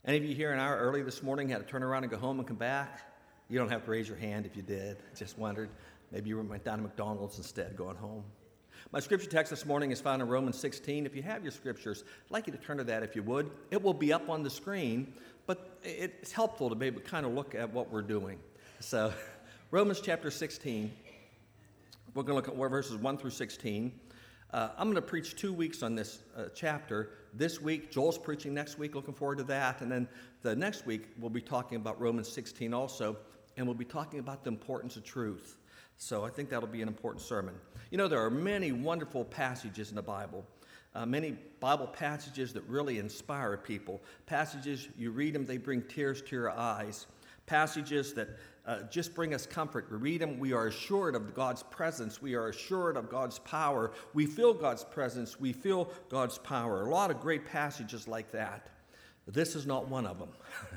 Any of you here an hour early this morning had to turn around and go home and come back? You don't have to raise your hand if you did. Just wondered. Maybe you went down to McDonald's instead going home. My scripture text this morning is found in Romans 16. If you have your scriptures, I'd like you to turn to that if you would. It will be up on the screen, but it's helpful to be able to kind of look at what we're doing. So, Romans chapter 16, we're going to look at verses 1 through 16. I'm going to preach 2 weeks on this chapter. This week, Joel's preaching next week, looking forward to that. And then the next week, we'll be talking about Romans 16 also, and we'll be talking about the importance of truth. So I think that'll be an important sermon. You know, there are many wonderful passages in the Bible, many Bible passages that really inspire people. Passages, you read them, they bring tears to your eyes. Passages that just bring us comfort. We read them, we are assured of God's presence. We are assured of God's power. We feel God's presence. We feel God's power. A lot of great passages like that. This is not one of them.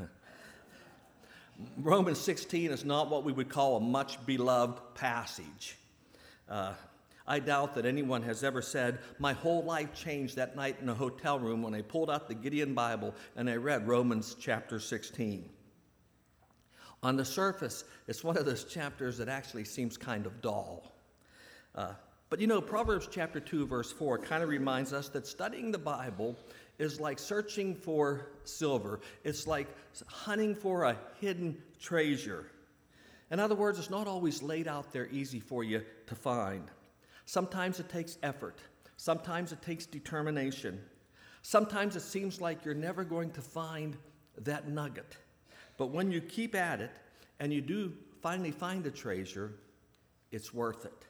Romans 16 is not what we would call a much beloved passage. I doubt that anyone has ever said, my whole life changed that night in a hotel room when I pulled out the Gideon Bible and I read Romans chapter 16. On the surface, it's one of those chapters that actually seems kind of dull. But you know, Proverbs chapter 2, verse 4 kind of reminds us that studying the Bible is like searching for silver. It's like hunting for a hidden treasure. In other words, it's not always laid out there easy for you to find. Sometimes it takes effort. Sometimes it takes determination. Sometimes it seems like you're never going to find that nugget. But when you keep at it and you do finally find the treasure, it's worth it.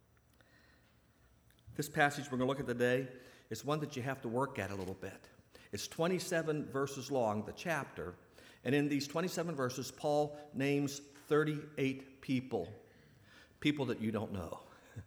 This passage we're going to look at today is one that you have to work at a little bit. It's 27 verses long, the chapter, and in these 27 verses, Paul names 38 people that you don't know.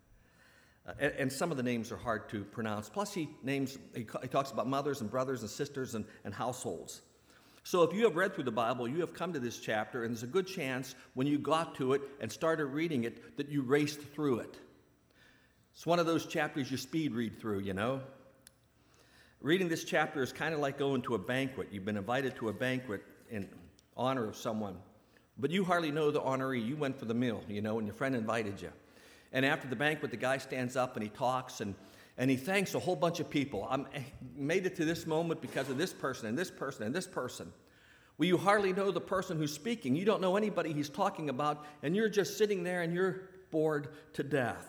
And some of the names are hard to pronounce. Plus, he talks about mothers and brothers and sisters and households. So if you have read through the Bible, you have come to this chapter, and there's a good chance when you got to it and started reading it that you raced through it. It's one of those chapters you speed read through, you know. Reading this chapter is kind of like going to a banquet. You've been invited to a banquet in honor of someone, but you hardly know the honoree. You went for the meal, you know, and your friend invited you. And after the banquet, the guy stands up and he talks and he thanks a whole bunch of people. I made it to this moment because of this person and this person and this person. Well, you hardly know the person who's speaking. You don't know anybody he's talking about, and you're just sitting there and you're bored to death.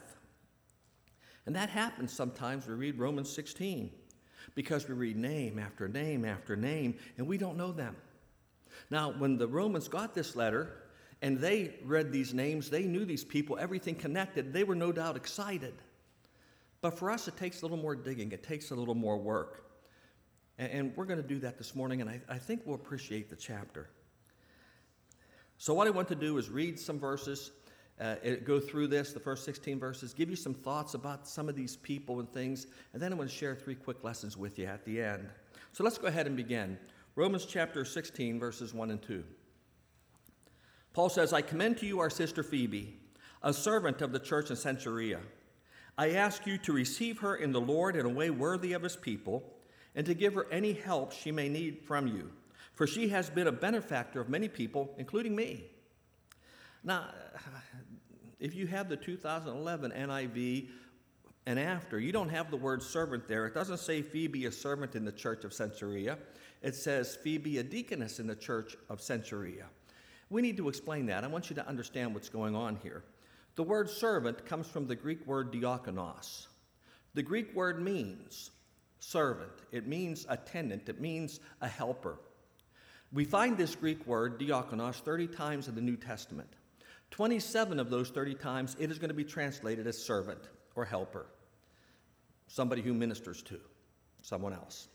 And that happens sometimes. We read Romans 16 because we read name after name after name, and we don't know them. Now, when the Romans got this letter and they read these names, they knew these people, everything connected. They were no doubt excited. But for us, it takes a little more digging. It takes a little more work. And we're going to do that this morning, and I think we'll appreciate the chapter. So what I want to do is read some verses, go through this, the first 16 verses, give you some thoughts about some of these people and things, and then I'm going to share 3 quick lessons with you at the end. So let's go ahead and begin. Romans chapter 16, verses 1 and 2. Paul says, I commend to you our sister Phoebe, a servant of the church in Cenchrea. I ask you to receive her in the Lord in a way worthy of his people, and to give her any help she may need from you, for she has been a benefactor of many people, including me. Now, if you have the 2011 NIV and after, you don't have the word servant there. It doesn't say Phoebe, a servant in the church of Cenchrea. It says Phoebe, a deaconess in the church of Cenchrea. We need to explain that. I want you to understand what's going on here. The word servant comes from the Greek word diakonos. The Greek word means servant. It means attendant. It means a helper. We find this Greek word, diakonos, 30 times in the New Testament. 27 of those 30 times, it is going to be translated as servant or helper, somebody who ministers to someone else.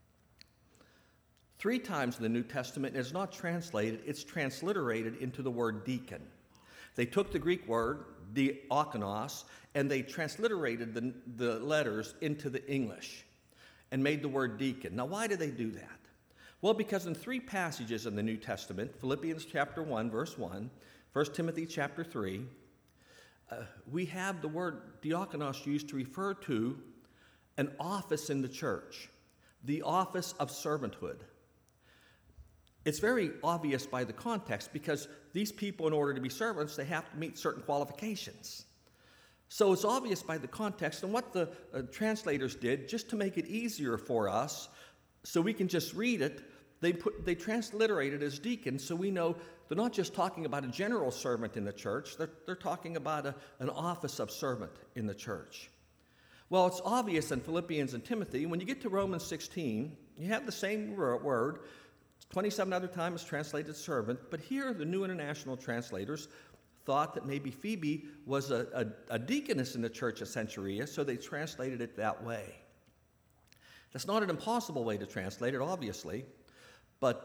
3 times in the New Testament, it's not translated, it's transliterated into the word deacon. They took the Greek word, diakonos, and they transliterated the letters into the English and made the word deacon. Now, why did they do that? Well, because in 3 passages in the New Testament, Philippians chapter 1, verse 1, 1 Timothy chapter 3, we have the word diakonos used to refer to an office in the church, the office of servanthood. It's very obvious by the context because these people, in order to be servants, they have to meet certain qualifications. So it's obvious by the context, and what the translators did, just to make it easier for us, so we can just read it, they transliterated as deacons, so we know they're not just talking about a general servant in the church, they're talking about an office of servant in the church. Well, it's obvious in Philippians and Timothy. When you get to Romans 16, you have the same word, 27 other times translated servant, but here the New International Translators thought that maybe Phoebe was a deaconess in the church of Cenchrea, so they translated it that way. That's not an impossible way to translate it, obviously, but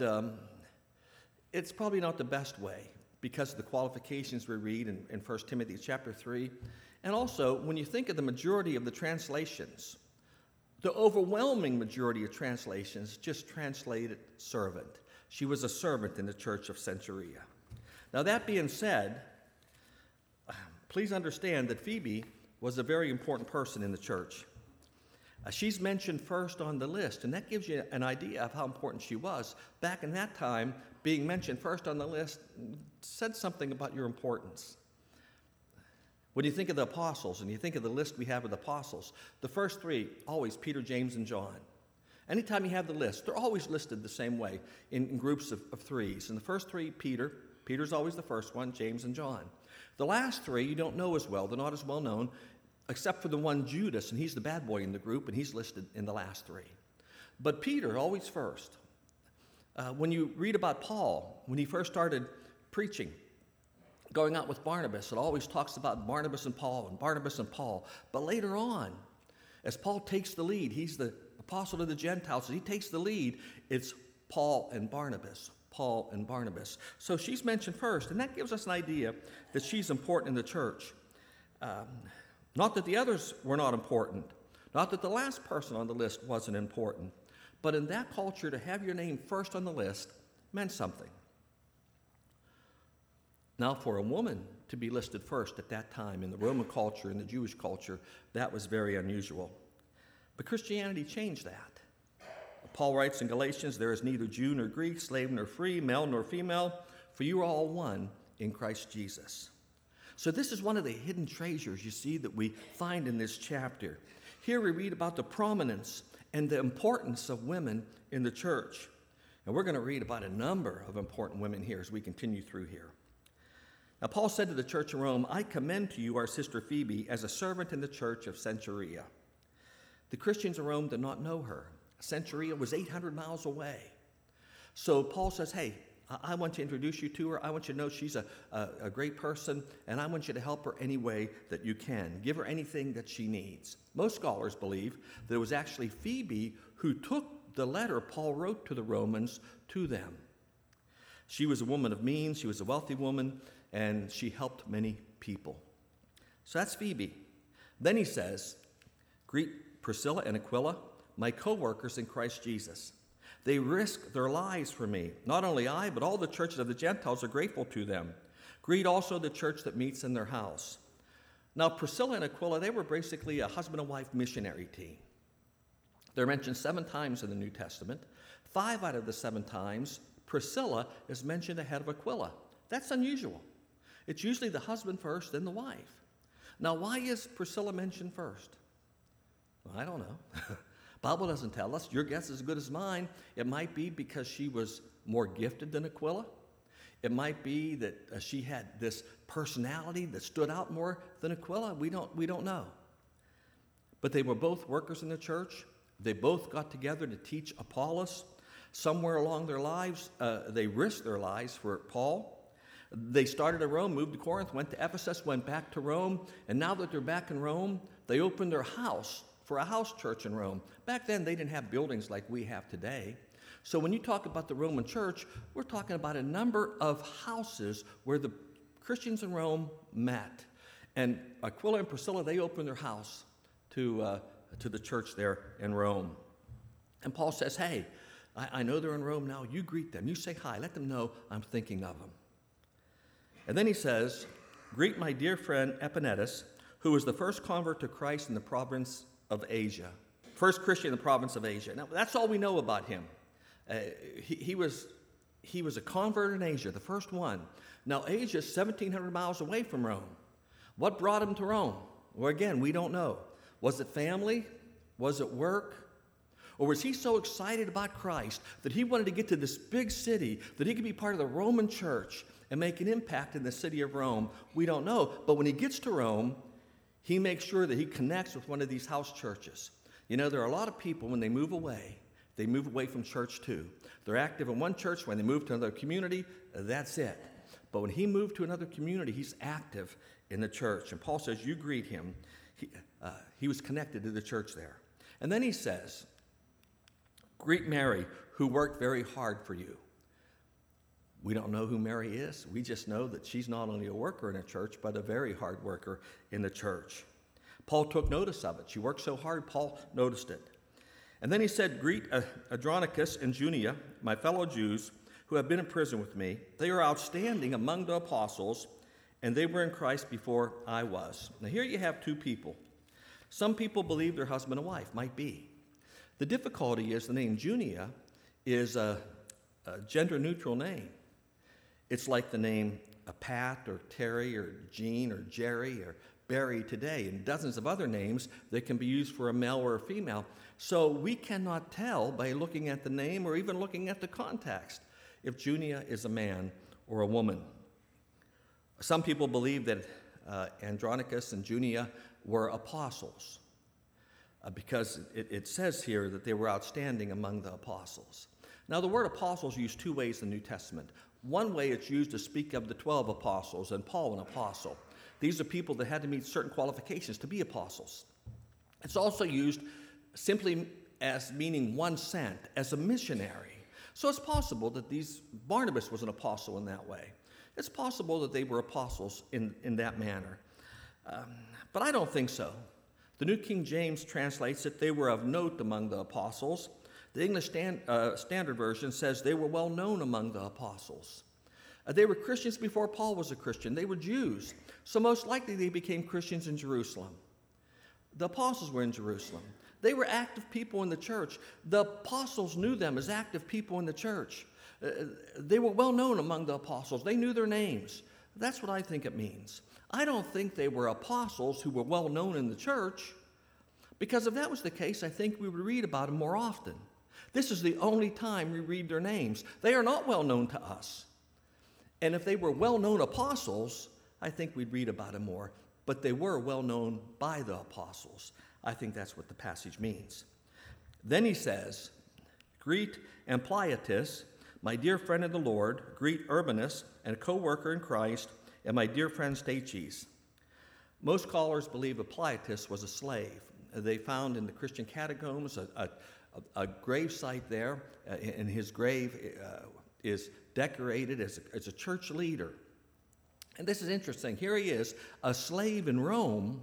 it's probably not the best way because of the qualifications we read in 1 Timothy chapter 3. And also, when you think of the majority of the translations, the overwhelming majority of translations just translated servant. She was a servant in the church of Cenchrea. Now, that being said, please understand that Phoebe was a very important person in the church. She's mentioned first on the list, and that gives you an idea of how important she was. Back in that time, being mentioned first on the list said something about your importance. When you think of the apostles, and you think of the list we have of the apostles, the first three, always Peter, James, and John. Anytime you have the list, they're always listed the same way in groups of threes. And the first three, Peter's always the first one, James and John. The last three you don't know as well. They're not as well known, except for the one Judas, and he's the bad boy in the group, and he's listed in the last three. But Peter, always first. When you read about Paul, when he first started preaching, going out with Barnabas, it always talks about Barnabas and Paul and Barnabas and Paul. But later on, as Paul takes the lead, he's the apostle to the Gentiles, he takes the lead, it's Paul and Barnabas. Paul and Barnabas. So she's mentioned first, and that gives us an idea that she's important in the church. Not that the others were not important, not that the last person on the list wasn't important, but in that culture, to have your name first on the list meant something. Now, for a woman to be listed first at that time in the Roman culture, in the Jewish culture, that was very unusual. But Christianity changed that. Paul writes in Galatians, there is neither Jew nor Greek, slave nor free, male nor female, for you are all one in Christ Jesus. So this is one of the hidden treasures you see that we find in this chapter. Here we read about the prominence and the importance of women in the church. And we're going to read about a number of important women here as we continue through here. Now, Paul said to the church in Rome, I commend to you our sister Phoebe as a servant in the church of Cenchrea. The Christians in Rome did not know her. Cenchrea was 800 miles away. So Paul says, hey, I want to introduce you to her. I want you to know she's a great person, and I want you to help her any way that you can. Give her anything that she needs. Most scholars believe that it was actually Phoebe who took the letter Paul wrote to the Romans to them. She was a woman of means. She was a wealthy woman, and she helped many people. So that's Phoebe. Then he says, greet Priscilla and Aquila, my co-workers in Christ Jesus. They risk their lives for me. Not only I, but all the churches of the Gentiles are grateful to them. Greet also the church that meets in their house. Now, Priscilla and Aquila, they were basically a husband and wife missionary team. They're mentioned 7 times in the New Testament. 5 out of the 7 times, Priscilla is mentioned ahead of Aquila. That's unusual. It's usually the husband first, then the wife. Now, why is Priscilla mentioned first? Well, I don't know. Bible doesn't tell us. Your guess is as good as mine. It might be because she was more gifted than Aquila. It might be that she had this personality that stood out more than Aquila. We don't know. But they were both workers in the church. They both got together to teach Apollos. Somewhere along their lives, they risked their lives for Paul. They started at Rome, moved to Corinth, went to Ephesus, went back to Rome, and now that they're back in Rome, they opened their house for a house church in Rome. Back then, they didn't have buildings like we have today. So when you talk about the Roman church, we're talking about a number of houses where the Christians in Rome met. And Aquila and Priscilla, they opened their house to the church there in Rome. And Paul says, hey, I know they're in Rome now. You greet them. You say hi. Let them know I'm thinking of them. And then he says, greet my dear friend Epaenetus, who was the first convert to Christ in the province of Asia. First Christian in the province of Asia. Now, that's all we know about him. He was he was a convert in Asia, the first one. Now, Asia is 1,700 miles away from Rome. What brought him to Rome? Well, again, we don't know. Was it family? Was it work? Or was he so excited about Christ that he wanted to get to this big city, that he could be part of the Roman church and make an impact in the city of Rome? We don't know. But when he gets to Rome, he makes sure that he connects with one of these house churches. You know, there are a lot of people, when they move away from church too. They're active in one church. When they move to another community, that's it. But when he moved to another community, he's active in the church. And Paul says, you greet him. He was connected to the church there. And then he says, greet Mary, who worked very hard for you. We don't know who Mary is. We just know that she's not only a worker in a church, but a very hard worker in the church. Paul took notice of it. She worked so hard, Paul noticed it. And then he said, greet Andronicus and Junia, my fellow Jews, who have been in prison with me. They are outstanding among the apostles, and they were in Christ before I was. Now here you have two people. Some people believe they're husband and wife, might be. The difficulty is the name Junia is a gender-neutral name. It's like the name Pat or Terry or Jean or Jerry or Barry today, and dozens of other names that can be used for a male or a female. So we cannot tell by looking at the name or even looking at the context if Junia is a man or a woman. Some people believe that Andronicus and Junia were apostles because it says here that they were outstanding among the apostles. Now, the word apostles is used two ways in the New Testament. One way it's used to speak of the 12 apostles and Paul an apostle. These are people that had to meet certain qualifications to be apostles. It's also used simply as meaning one sent, as a missionary. So it's possible that Barnabas was an apostle in that way. It's possible that they were apostles in that manner. But I don't think so. The New King James translates that they were of note among the apostles. The English Standard Version says they were well known among the apostles. They were Christians before Paul was a Christian. They were Jews. So most likely they became Christians in Jerusalem. The apostles were in Jerusalem. They were active people in the church. The apostles knew them as active people in the church. They were well known among the apostles. They knew their names. That's what I think it means. I don't think they were apostles who were well known in the church, because if that was the case, I think we would read about them more often. This is the only time we read their names. They are not well known to us. And if they were well-known apostles, I think we'd read about them more. But they were well known by the apostles. I think that's what the passage means. Then he says, greet Ampliatus, my dear friend in the Lord. Greet Urbanus, and a co-worker in Christ, and my dear friend Stachys. Most scholars believe Ampliatus was a slave. They found in the Christian catacombs a grave site there, and his grave is decorated as a church leader. And this is interesting. Here he is, a slave in Rome,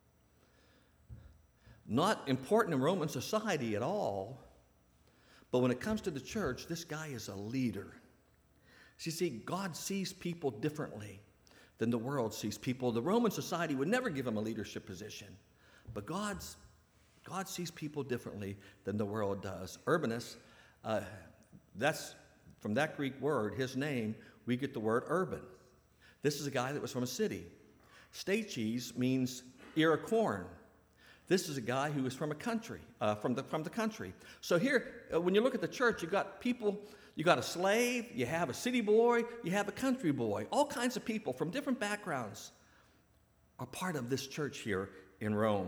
not important in Roman society at all, but when it comes to the church, this guy is a leader. So you see, God sees people differently than the world sees people. The Roman society would never give him a leadership position, but God sees people differently than the world does. Urbanus, that's from that Greek word, his name, we get the word urban. This is a guy that was from a city. Stachys means ear of corn. This is a guy who is from a country, from the country. So here, when you look at the church, you've got people, you got a slave, you have a city boy, you have a country boy. All kinds of people from different backgrounds are part of this church here in Rome.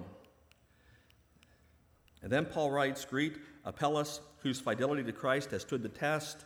And then Paul writes, greet Apelles, whose fidelity to Christ has stood the test.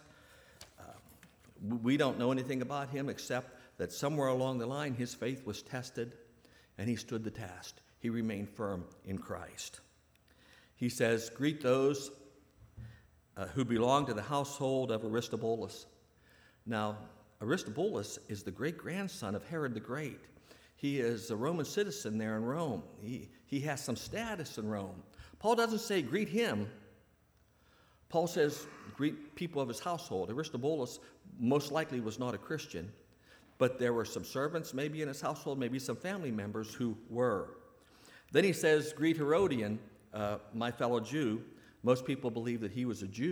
We don't know anything about him except that somewhere along the line his faith was tested and he stood the test. He remained firm in Christ. He says, greet those who belong to the household of Aristobulus. Now, Aristobulus is the great-grandson of Herod the Great. He is a Roman citizen there in Rome. He has some status in Rome. Paul doesn't say greet him. Paul says greet people of his household. Aristobulus most likely was not a Christian, but there were some servants maybe in his household, maybe some family members who were. Then he says, greet Herodian, my fellow Jew. Most people believe that he was a Jew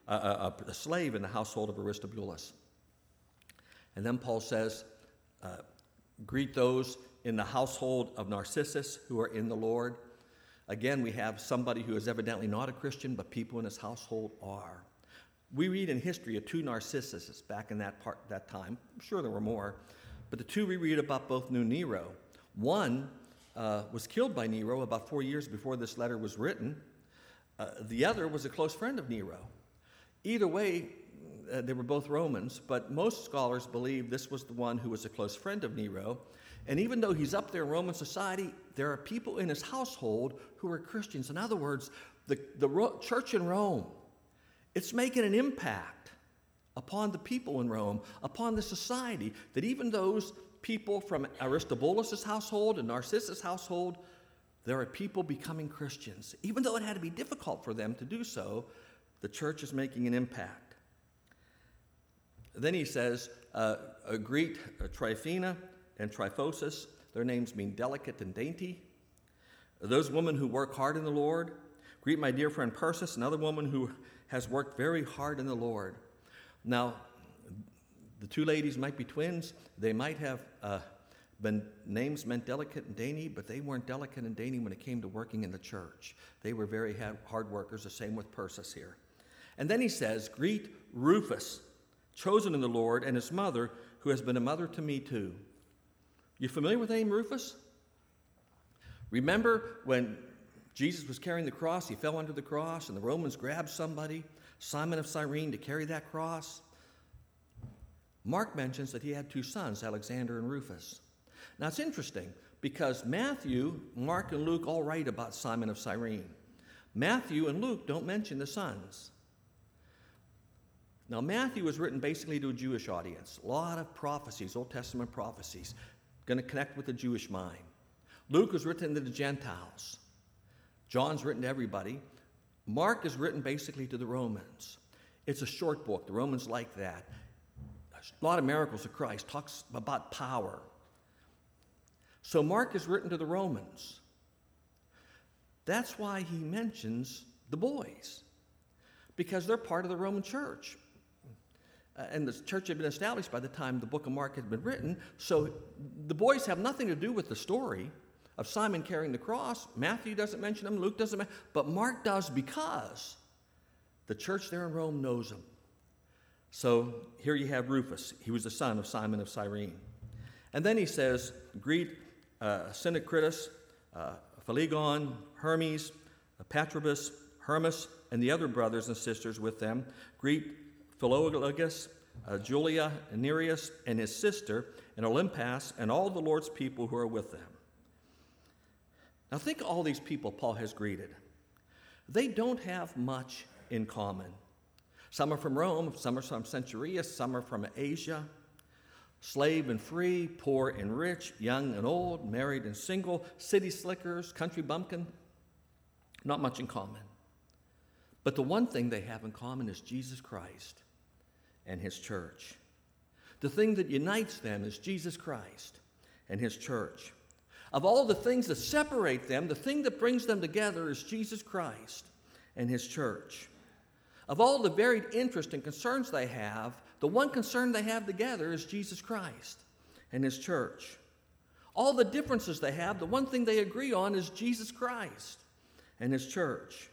a slave in the household of Aristobulus. And then Paul says, greet those in the household of Narcissus who are in the Lord. Again, we have somebody who is evidently not a Christian, but people in his household are. We read in history of two Narcissuses back in that time. I'm sure there were more. But the two we read about both knew Nero. One was killed by Nero about 4 years before this letter was written. The other was a close friend of Nero. Either way, they were both Romans, but most scholars believe this was the one who was a close friend of Nero. And even though he's up there in Roman society, there are people in his household who are Christians. In other words, the church in Rome, it's making an impact upon the people in Rome, upon the society, that even those people from Aristobulus' household and Narcissus' household, there are people becoming Christians. Even though it had to be difficult for them to do so, the church is making an impact. Then he says, greet Tryphena and Tryphosus. Their names mean delicate and dainty. Those women who work hard in the Lord. Greet my dear friend Persis, another woman who has worked very hard in the Lord. Now, the two ladies might be twins. They might have names meant delicate and dainty, but they weren't delicate and dainty when it came to working in the church. They were very hard workers, the same with Persis here. And then he says, greet Rufus, chosen in the Lord, and his mother, who has been a mother to me too. You familiar with the name Rufus? Remember when Jesus was carrying the cross, he fell under the cross, and the Romans grabbed somebody, Simon of Cyrene, to carry that cross? Mark mentions that he had two sons, Alexander and Rufus. Now it's interesting because Matthew, Mark, and Luke all write about Simon of Cyrene. Matthew and Luke don't mention the sons. Now Matthew was written basically to a Jewish audience. A lot of prophecies, Old Testament prophecies, going to connect with the Jewish mind. Luke was written to the Gentiles. John's written to everybody. Mark is written basically to the Romans. It's a short book. The Romans like that. A lot of miracles of Christ, talks about power. So Mark is written to the Romans. That's why he mentions the boys, because they're part of the Roman church. And the church had been established by the time the book of Mark had been written, so the boys have nothing to do with the story of Simon carrying the cross. Matthew doesn't mention them, Luke doesn't, but Mark does, because the church there in Rome knows him. So here you have Rufus. He was the son of Simon of Cyrene. And then he says, greet Syncritus, Phlegon, Hermes, Patrobus, Hermas, and the other brothers and sisters with them. Greet Philologus, Julia, Nereus, and his sister, and Olympas, and all the Lord's people who are with them. Now think of all these people Paul has greeted. They don't have much in common. Some are from Rome, some are from Centuria, some are from Asia. Slave and free, poor and rich, young and old, married and single, city slickers, country bumpkin. Not much in common. But the one thing they have in common is Jesus Christ and his church. The thing that unites them is Jesus Christ and his church. Of all the things that separate them, the thing that brings them together is Jesus Christ and his church. Of all the varied interests and concerns they have, the one concern they have together is Jesus Christ and his church. All the differences they have, the one thing they agree on is Jesus Christ and his church.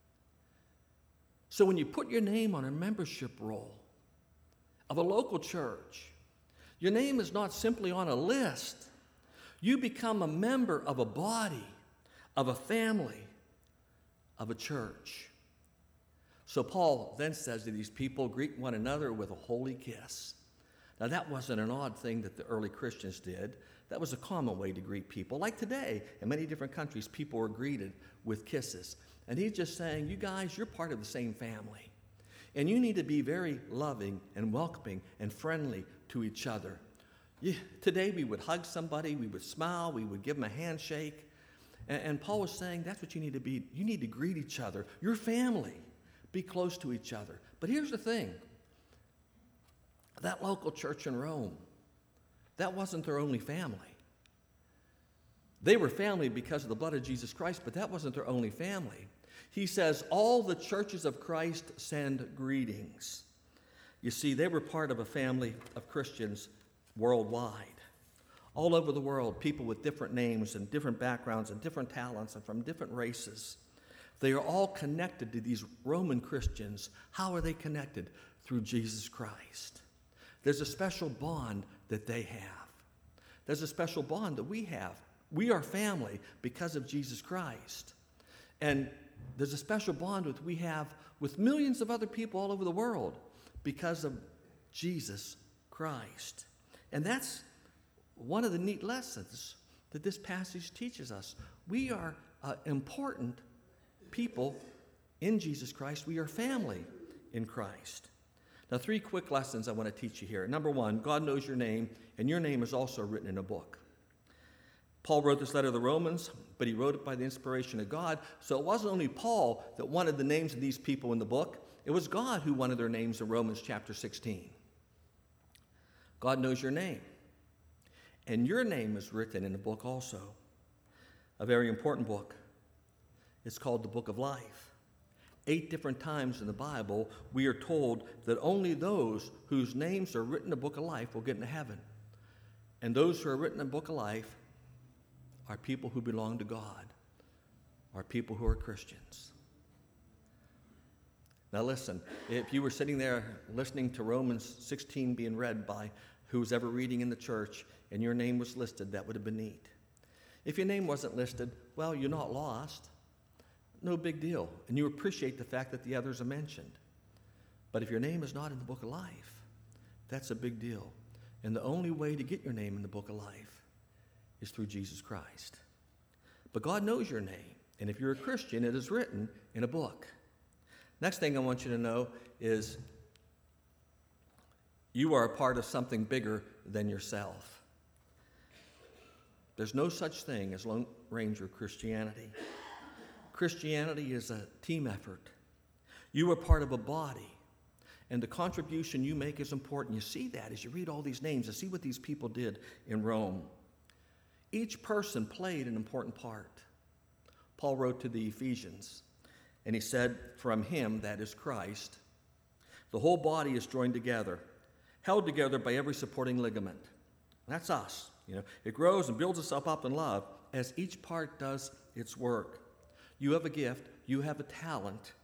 So when you put your name on a membership roll of a local church, your name is not simply on a list. You become a member of a body, of a family, of a church. So Paul then says to these people, greet one another with a holy kiss. Now that wasn't an odd thing that the early Christians did. That was a common way to greet people. Like today, in many different countries, people are greeted with kisses. And he's just saying, you guys, you're part of the same family. And you need to be very loving and welcoming and friendly to each other. Today we would hug somebody, we would smile, we would give them a handshake. And Paul was saying that's what you need to be. You need to greet each other. Your family. Be close to each other. But here's the thing. That local church in Rome, that wasn't their only family. They were family because of the blood of Jesus Christ, but that wasn't their only family. He says, all the churches of Christ send greetings. You see, they were part of a family of Christians worldwide. All over the world, people with different names and different backgrounds and different talents and from different races. They are all connected to these Roman Christians. How are they connected? Through Jesus Christ. There's a special bond that they have. There's a special bond that we have. We are family because of Jesus Christ. And there's a special bond that we have with millions of other people all over the world because of Jesus Christ. And that's one of the neat lessons that this passage teaches us. We are important people in Jesus Christ. We are family in Christ. Now, 3 quick lessons I want to teach you here. Number 1, God knows your name, and your name is also written in a book. Paul wrote this letter to the Romans, but he wrote it by the inspiration of God. So it wasn't only Paul that wanted the names of these people in the book. It was God who wanted their names in Romans chapter 16. God knows your name. And your name is written in a book also, a very important book. It's called the Book of Life. 8 different times in the Bible, we are told that only those whose names are written in the Book of Life will get into heaven. And those who are written in the Book of Life are people who belong to God, are people who are Christians. Now listen, if you were sitting there listening to Romans 16 being read by who's ever reading in the church and your name was listed, that would have been neat. If your name wasn't listed, well, you're not lost. No big deal. And you appreciate the fact that the others are mentioned. But if your name is not in the Book of Life, that's a big deal. And the only way to get your name in the Book of Life is through Jesus Christ. But God knows your name. And if you're a Christian, it is written in a book. Next thing I want you to know is you are a part of something bigger than yourself. There's no such thing as Lone Ranger Christianity. Christianity is a team effort. You are part of a body, and the contribution you make is important. You see that as you read all these names and see what these people did in Rome. Each person played an important part. Paul wrote to the Ephesians, and he said, from him, that is Christ, the whole body is joined together, held together by every supporting ligament. That's us. It grows and builds itself up in love as each part does its work. You have a gift, you have a talent,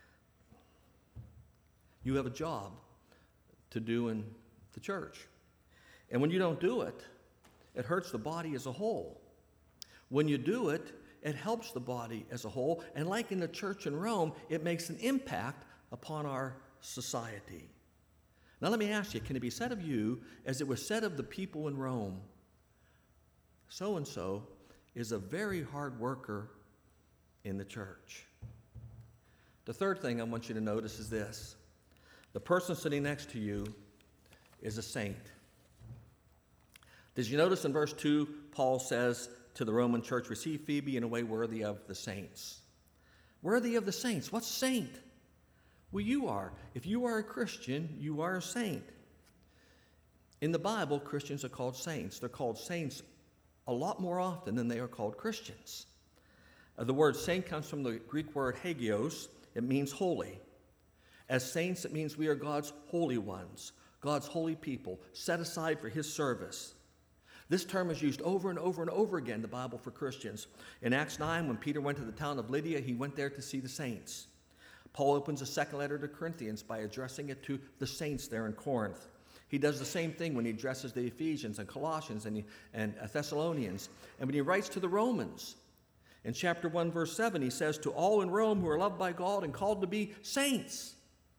you have a job to do in the church. And when you don't do it, it hurts the body as a whole. When you do it, it helps the body as a whole. And like in the church in Rome, it makes an impact upon our society. Now let me ask you, can it be said of you as it was said of the people in Rome? So-and-so is a very hard worker in the church. The third thing I want you to notice is this. The person sitting next to you is a saint. Did you notice in verse 2, Paul says to the Roman church, receive Phoebe in a way worthy of the saints. Worthy of the saints. What's saint? Well, you are. If you are a Christian, you are a saint. In the Bible, Christians are called saints. They're called saints a lot more often than they are called Christians. The word saint comes from the Greek word hagios. It means holy. As saints, it means we are God's holy ones, God's holy people, set aside for his service. This term is used over and over and over again in the Bible for Christians. In Acts 9, when Peter went to the town of Lydia, he went there to see the saints. Paul opens a second letter to Corinthians by addressing it to the saints there in Corinth. He does the same thing when he addresses the Ephesians and Colossians and Thessalonians. And when he writes to the Romans, in chapter 1, verse 7, he says, to all in Rome who are loved by God and called to be saints.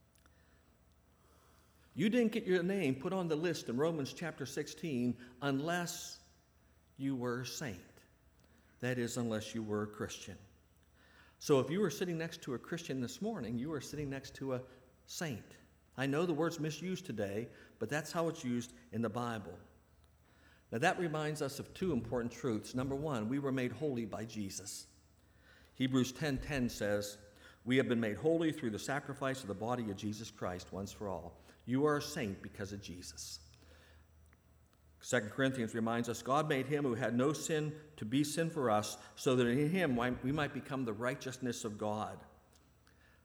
You didn't get your name put on the list in Romans chapter 16 unless you were a saint. That is, unless you were a Christian. So if you were sitting next to a Christian this morning, you are sitting next to a saint. I know the word's misused today, but that's how it's used in the Bible. Now that reminds us of 2 important truths. Number 1, we were made holy by Jesus. Hebrews 10:10 says, we have been made holy through the sacrifice of the body of Jesus Christ once for all. You are a saint because of Jesus. 2 Corinthians reminds us, God made him who had no sin to be sin for us, so that in him we might become the righteousness of God.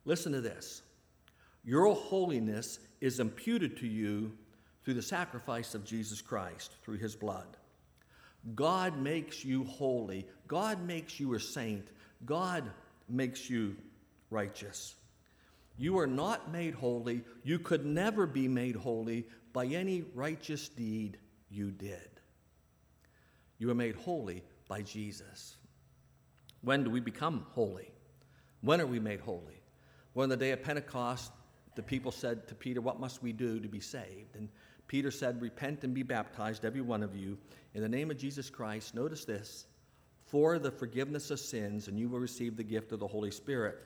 Listen to this. Your holiness is imputed to you through the sacrifice of Jesus Christ, through his blood. God makes you holy. God makes you a saint. God makes you righteous. You are not made holy. You could never be made holy by any righteous deed you did. You are made holy by Jesus. When do we become holy? When are we made holy? Well, on the day of Pentecost, the people said to Peter, "What must we do to be saved?" And Peter said, "Repent and be baptized, every one of you, in the name of Jesus Christ," notice this, "for the forgiveness of sins, and you will receive the gift of the Holy Spirit."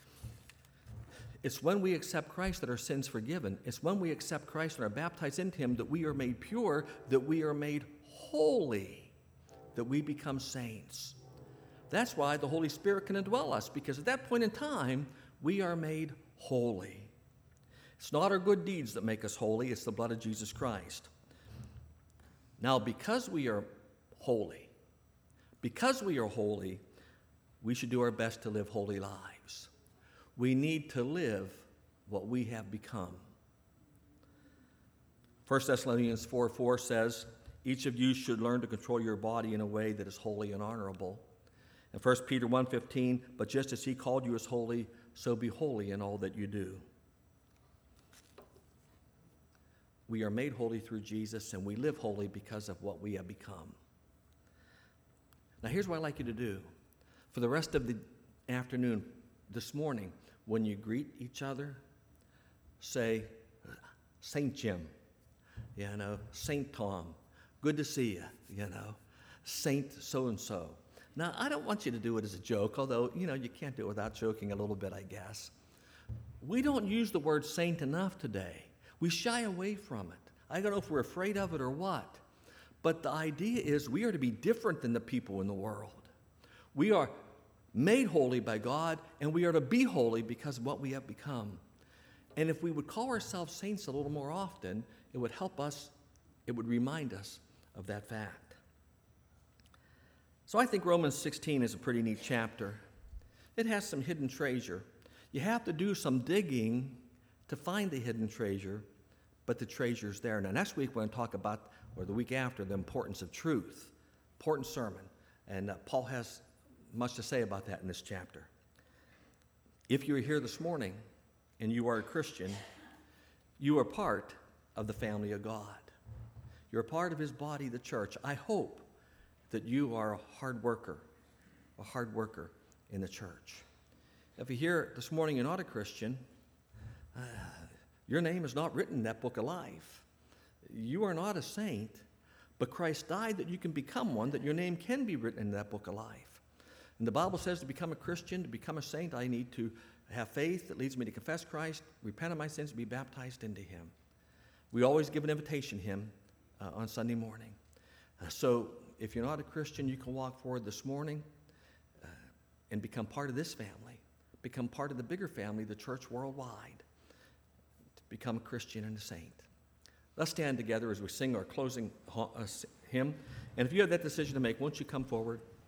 It's when we accept Christ that our sins are forgiven. It's when we accept Christ and are baptized into him that we are made pure, that we are made holy, that we become saints. That's why the Holy Spirit can indwell us, because at that point in time, we are made holy. It's not our good deeds that make us holy, it's the blood of Jesus Christ. Now, because we are holy, we should do our best to live holy lives. We need to live what we have become. 1 Thessalonians 4:4 says, "Each of you should learn to control your body in a way that is holy and honorable." And 1 Peter 1:15, "But just as he called you as holy, so be holy in all that you do." We are made holy through Jesus, and we live holy because of what we have become. Now, here's what I'd like you to do. For the rest of the afternoon, this morning, when you greet each other, say, "Saint Jim," "Saint Tom, good to see you," "Saint so-and-so." Now, I don't want you to do it as a joke, although, you can't do it without joking a little bit, I guess. We don't use the word saint enough today. We shy away from it. I don't know if we're afraid of it or what, but the idea is we are to be different than the people in the world. We are made holy by God, and we are to be holy because of what we have become. And if we would call ourselves saints a little more often, it would help us, it would remind us of that fact. So I think Romans 16 is a pretty neat chapter. It has some hidden treasure. You have to do some digging to find the hidden treasure, but the treasure's there. Now, next week we're going to talk about, or the week after, the importance of truth. Important sermon. And Paul has much to say about that in this chapter. If you're here this morning and you are a Christian, you are part of the family of God. You're a part of his body, the church. I hope that you are a hard worker in the church. If you're here this morning and you're not a Christian, your name is not written in that book of life. You are not a saint, but Christ died that you can become one, that your name can be written in that book of life. And the Bible says to become a Christian, to become a saint, I need to have faith that leads me to confess Christ, repent of my sins, and be baptized into him. We always give an invitation hymn on Sunday morning. So if you're not a Christian, you can walk forward this morning and become part of this family, become part of the bigger family, the church worldwide, to become a Christian and a saint. Let's stand together as we sing our closing hymn. And if you have that decision to make, won't you come forward?